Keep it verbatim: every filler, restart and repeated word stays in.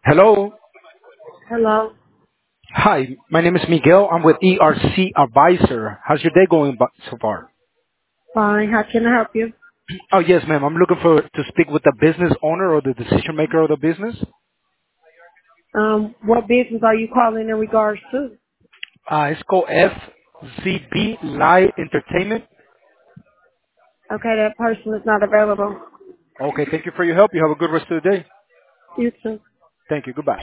Hello. Hello. Hi, my name is Miguel. I'm with E R C Advisor. How's your day going bu- so far? Fine. How can I help you? Oh, yes, ma'am. I'm looking for to speak with the business owner or the decision maker of the business. Um, what business are you calling in regards to? Uh, it's called F Z B Live Entertainment. Okay, that person is not available. Okay, thank you for your help. You have a good rest of the day. You too. Thank you. Goodbye.